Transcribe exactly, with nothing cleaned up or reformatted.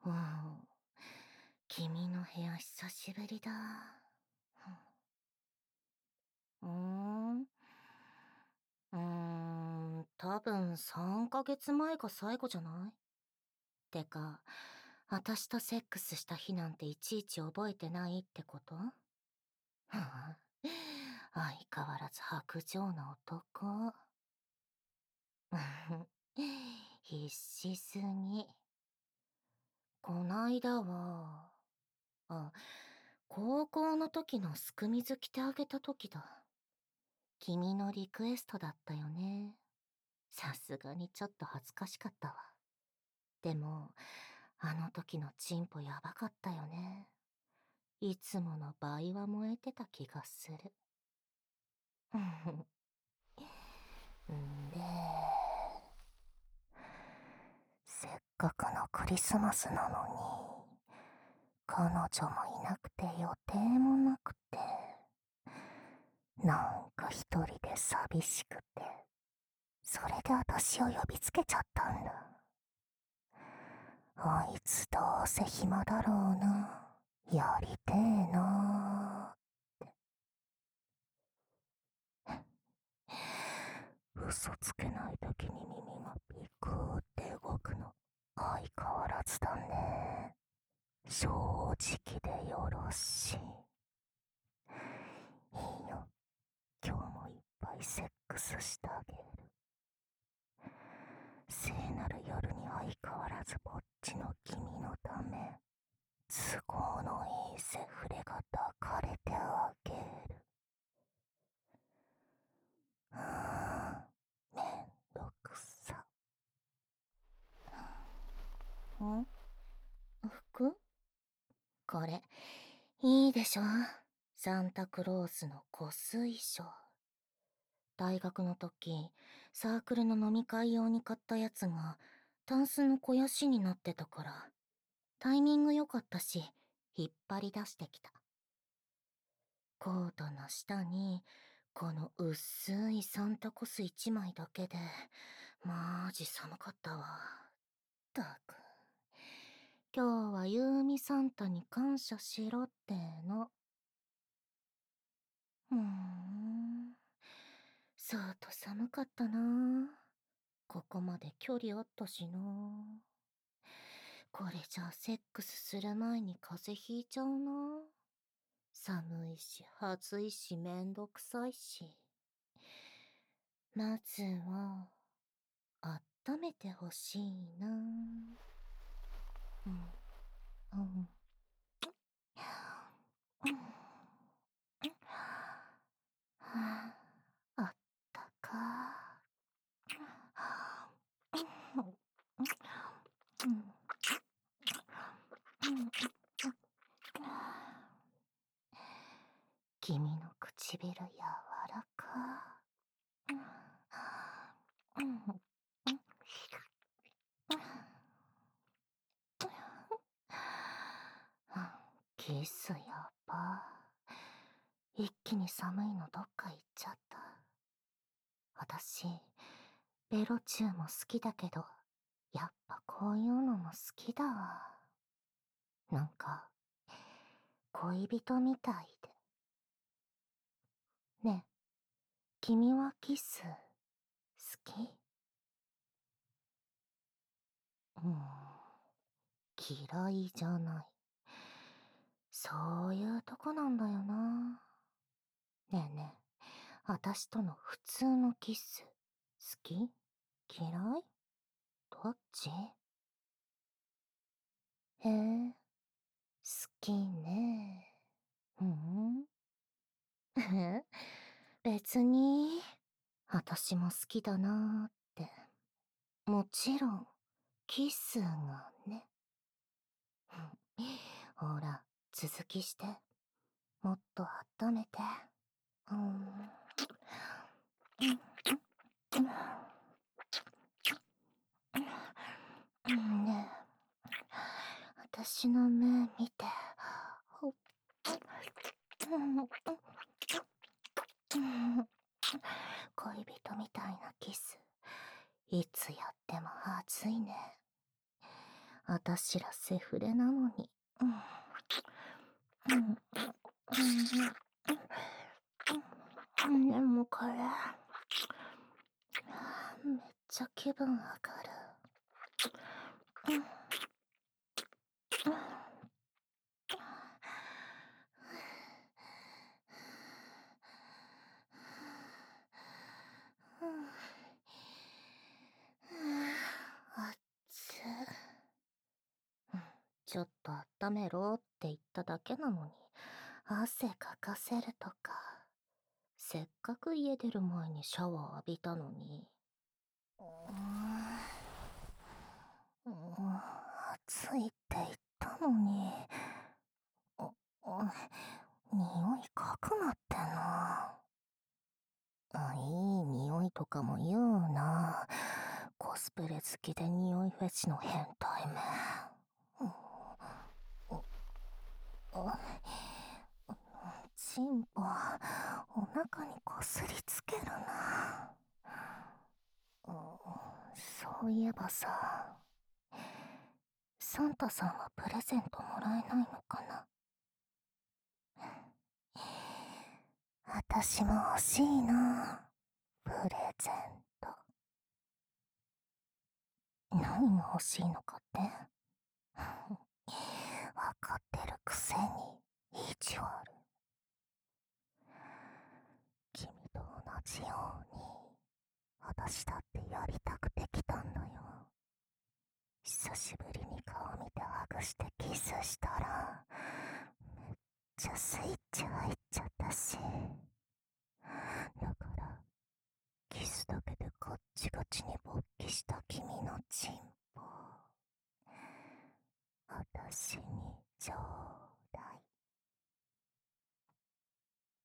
うん。君の部屋久しぶりだ。うーん。うーん、多分さんかげつまえが最後じゃない？てか、私とセックスした日なんていちいち覚えてないってこと？はあ、相変わらず薄情な男。必死すぎ。こないだは、あ、高校の時のすく水着てあげた時だ。君のリクエストだったよね。さすがにちょっと恥ずかしかったわ。でも、あの時のチンポやばかったよね。いつもの倍は燃えてた気がする。んで、せっかくのクリスマスなのに、彼女もいなくて予定もなくて、なんか一人で寂しくて、それで私を呼びつけちゃったんだ。あいつどうせ暇だろうな。やりてえなー。嘘つけない時に耳がピクーって動くの相変わらずだね。正直でよろしい。いいよ。今日もいっぱいセックスしてあげる。聖なる夜に相変わらずぼっちの君のため、都合のいいセフレが抱かれてあげる。ああ、めんどくさ。ん？服？これ、いいでしょ？サンタクロースのコス衣装。大学の時、サークルの飲み会用に買ったやつが、タンスの肥やしになってたから、タイミング良かったし、引っ張り出してきた。コートの下に、この薄いサンタコス一枚だけで、マジ寒かったわ。ったく。今日はユーミサンタに感謝しろっての。ふーん。そうと寒かったな。ここまで距離あったしな。これじゃあセックスする前に風邪ひいちゃうな。寒いし、暑いし、めんどくさいし。まずは、温めてほしいな。うん。うん。はあ、あったか。君の唇柔らか。キスやば。一気に寒いのどっか行っちゃった。私、ベロチューも好きだけど、やっぱこういうのも好きだわ。なんか、恋人みたいで。ねえ、君はキス、好き？うん、嫌いじゃない。そういうとこなんだよな。ねえねえ、私との普通のキス、好き？嫌い？どっち？へえ、好きね。うん？別に、私も好きだなーって。もちろん、キスがね。ほら、続きして。もっと温めて。うん。ねえ、私の目見て。恋人みたいなキス、いつやっても熱いね。 あたしらセフレなのに。うん。うん。うん。でもこれ、めっちゃ気分上がる。うん。あっつ。ちょっと温めろって言っただけなのに、汗かかせるとか。せっかく家出る前にシャワー浴びたのに。うーん。暑いって言ったのに。あ、あ、匂いかくなってんな。あ、いい匂いとかも言うな。コスプレ好きで匂いフェチの変態め。あ、チンポ、お腹にこすりつけるな。そういえばさ、サンタさんはプレゼントもらえないのかな。あたしも欲しいな、プレゼント。何が欲しいのかってわかってるくせに意地悪。君と同じように私だってやりたくて来たんだよ。久しぶりに顔見てハグしてキスしたらめっちゃスイッチ入っちゃったし、だからキスだけでガッチガチに勃起した君のチンポ、私にちょう